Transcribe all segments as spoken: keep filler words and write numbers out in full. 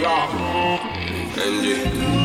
Энди.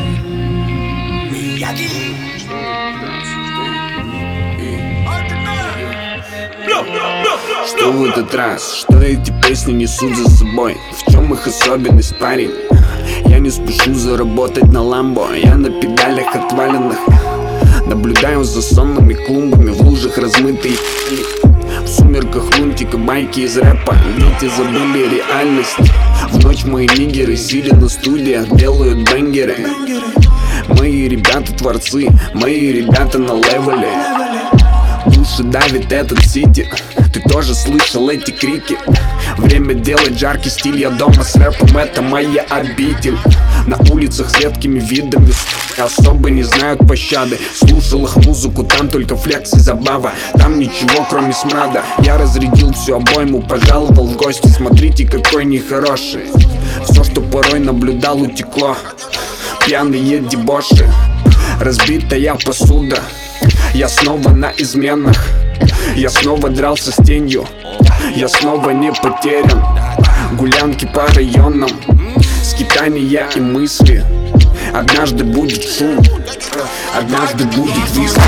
Что в этот раз? Что эти песни несут за собой? В чем их особенность, парень? Я не спешу заработать на ламбо. Я на педалях отваленных. Наблюдаю за сонными клумбами, в лужах размытые. В сумерках лунтика байки из рэпа. Дети забыли реальность. В ночь мои нигеры, сидя на студиях, делают бенгеры. Мои ребята творцы, мои ребята на левеле. Души давит этот сити. Ты тоже слышал эти крики? Время делать жаркий стиль. Я дома с рэпом, это моя обитель. На улицах с редкими видами особо не знают пощады. Слушал их музыку, там только флекс и забава. Там ничего кроме смрада. Я разрядил всю обойму, пожаловал в гости. Смотрите, какой нехороший. Все, что порой наблюдал, утекло. Пьяные дебоши, разбитая посуда. Я снова на изменах. Я снова дрался с тенью. Я снова не потерян. Гулянки по районам, скитания и мысли. Однажды будет шум, однажды будет выстрел.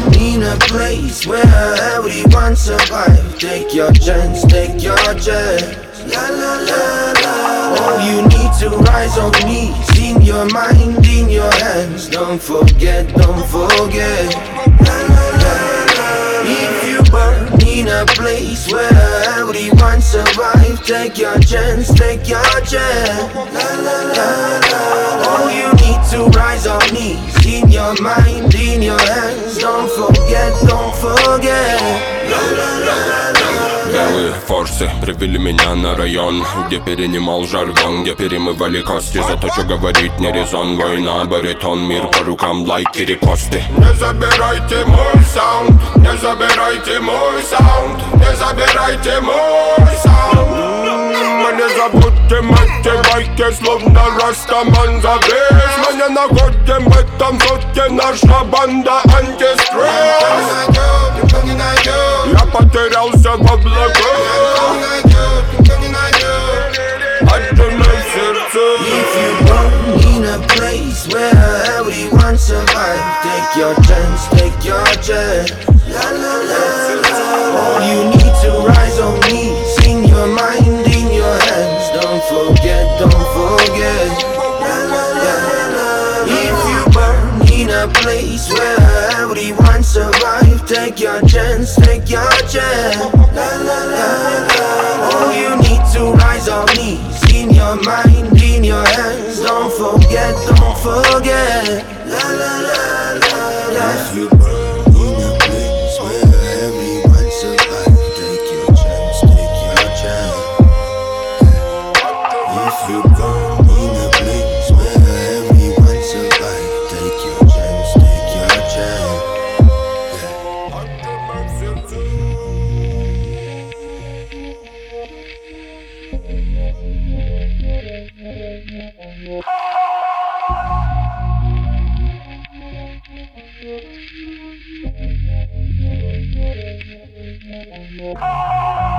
Oh, you need to rise on knees, in your mind, in your hands. Don't forget, don't forget. If you burn in a place where everyone survives, take your chance, take your chance. Oh, you need to rise on knees, in your mind, in your hands. Don't forget, don't forget. Белые форсы привели меня на район, где перенимал жаргон, где перемывали кости. За то, что говорить не резон. Война, баритон, мир по рукам, лайки, репосты. Не забирайте мой саунд, не забирайте мой саунд, не забирайте мой саунд. Не забудьте эти байки, словно растаман завис. Мы не находим в этом сутке, наша банда антистресс. Я потерялся в облаках. Отдельное сердце. If you born in a place where everyone survives, take your chance, take your chance. La la la la. Oh, you need to rise on knees, in your mind, in your hands. Don't forget, don't forget. La la la la. If you burn in a place where everyone survives, take your chance, take your chance. La la la la. Oh, you need to rise on knees, in your mind, in your hands. Don't forget, don't forget. La la la la la. If you burn in a place where everyone survives, take your chance, take your chance. If you burn in a place where everyone survives, take your chance, take your chance. Oh